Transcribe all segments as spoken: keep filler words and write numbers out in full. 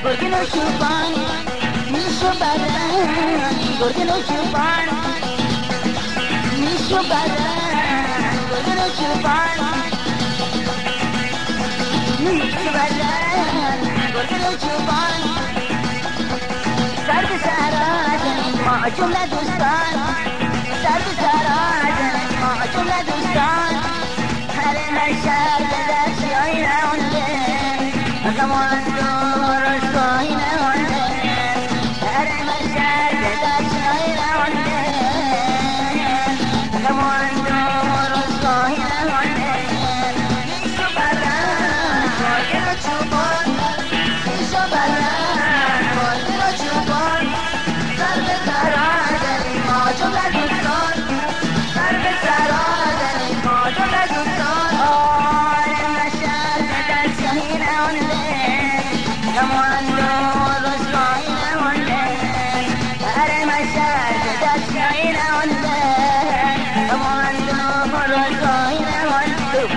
گرگن و چوبان میشو بدن گرگن و چوبان میشو بدن گرگن و چوبان میشو بدن گرگن و چوبان سر به سر آدم ما جمله دوستان سر به سر آدم ما جمله دوستان هر هر شهر به دست یای نهانده زمان دو رسایی نهانده هر هر شهر به دست یای نهانده زمان دو رسایی نهانده میشو بدن گرگن و چوبان میشو بدن گرگن و چوبان سر به سر آدم ما جمله دوستان سر به سر آدم ما جمله دوستان آره مشهد به دست یای نهانده زمان دو رسایی نهانده هر مشهد به دست یای نهانده زمان دو رسایی نهانده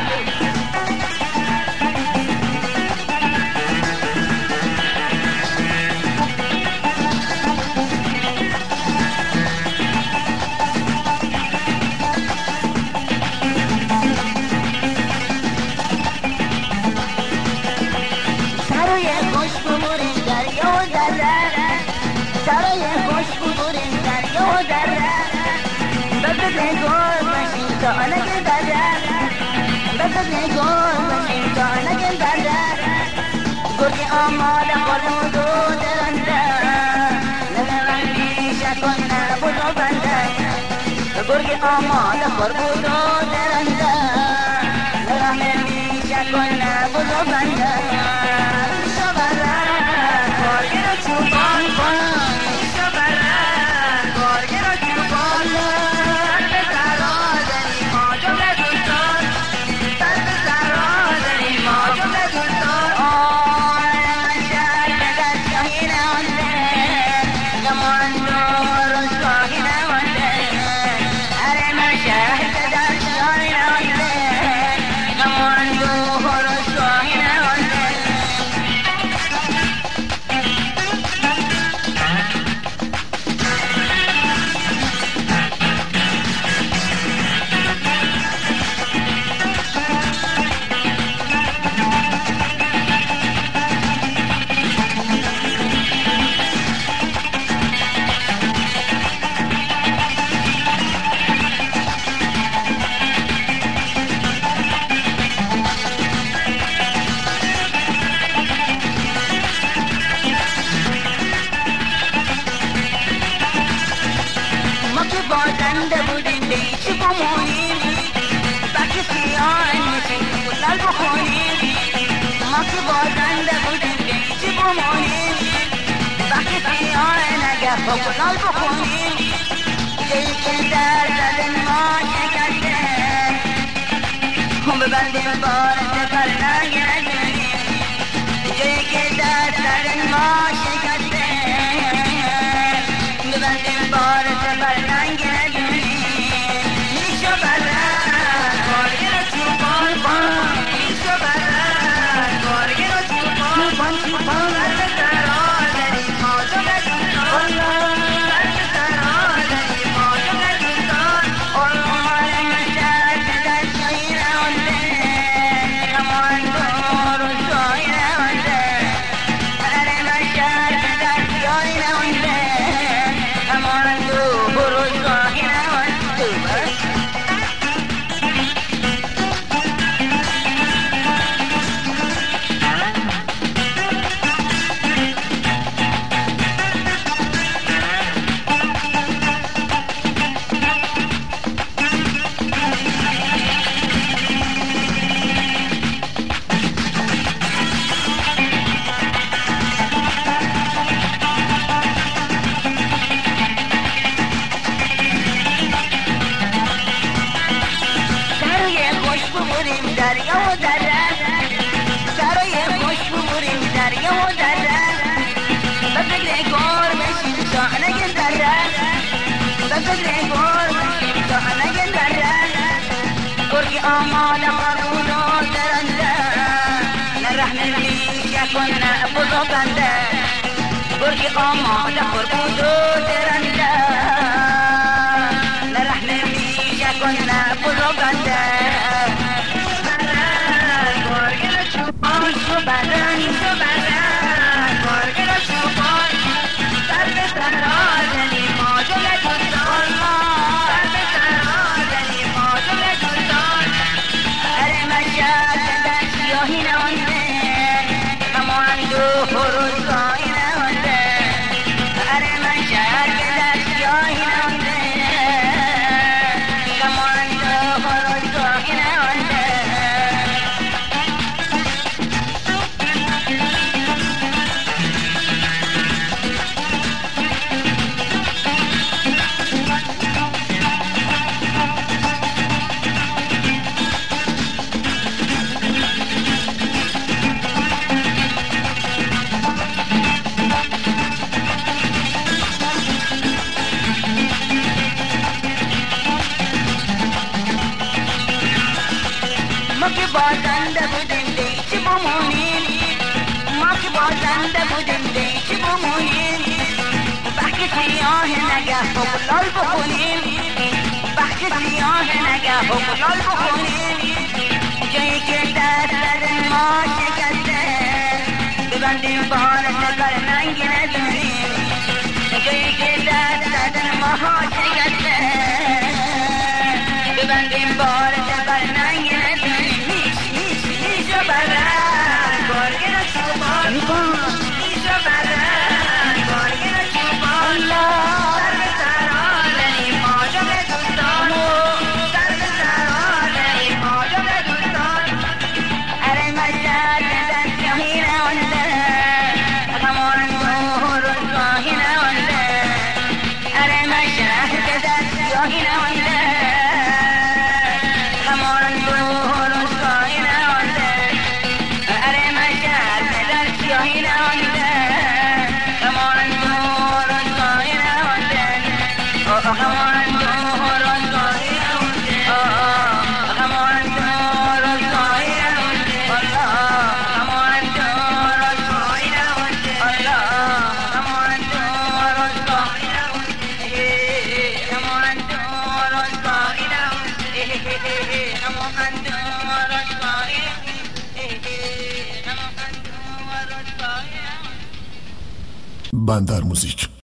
سرای خوشبو بریم دریا و دره بزد نگار باشیم تا نگه دره بزد نگار باشیم تا نگه دره گرگ آماده خورمود و درنده نگران بیشه کن نبود و بنده گرگ آماده خورمود و درنده نگران بیشه کن نبود و بنده میشو بدن گرگ رو چوبان کن بازنده بودیم بیچی بمونیم بکی سیان میشیم گلال بخونیم ما که بازنده بودیم بیچی بمونیم بکی سیان اگر با گلال بخونیم جایی که در زدن ما شکسته هم ببندیم بارت پر نگردونیم جایی که در زدن ما شکسته ببندیم بارت پر نگردونیم میشو بدن گرگن و چوبان کن میشو بدن گرگن و چوبان کن سر به سر آدمی ما جمله دوستان سر به سر آدمی ما جمله دوستان آره مشهد به دست یای نهانده زمان دو رسایی نهانده هر مشهد به دست یای نهانده زمان دو رسایی نهانده دریا و دره سرای خوشبو بریم دریا و دره به فکر گور بشیم تا نگه دره به فکر گور بشیم تا نگه دره گرگ آماده خرمون و درنده نه رحم میشه شکن بزرگنده گرگی آماده خوربود و درنده نرحمه می شکن بزرگنده گرگی را چوبان شو بدن شو بدن گرگی را چوبان سر به سر آزنی ماجل دوستان سر به سر آزنی ماجل دوستان اره مشهد در سیاهی نمانده هماندو روزگاهی نمانده اره مشهد در سیاهی نمانده هماندو روزگاهی نمانده ما که بازنده بودیم دیچه بمونیم ما که بازنده بودیم دیچه بمونیم بحک سیاه نگه و بلال بخونیم بحک سیاه نگه و بلال بخونیم جایی که دست دادن ما شکسته ببندیم بار سکر ننگی ندونیم جایی که دست دادن ما شکسته ببندیم بار سکر ننگی ندونیم بدن گرگی را چوبان میشو بدن گرگی را چوبان سر به سر آزنی ماجب دوستان سر به سر آزنی ماجب دوستان اره مشهد در سیاهی نمانده هماندو روزگاهی نمانده اره مشهد در سیاهی نمانده هماندو روزگاهی نمانده سیاهی نمانده هماندو روزگاهی نمانده هماندو روزگاهی نمانده هماندو روزگاهی نمانده هماندو روزگاهی نمانده هماندو روزگاهی نمانده هماندو روزگاهی نمانده هماندو روزگاهی بندر موزیک.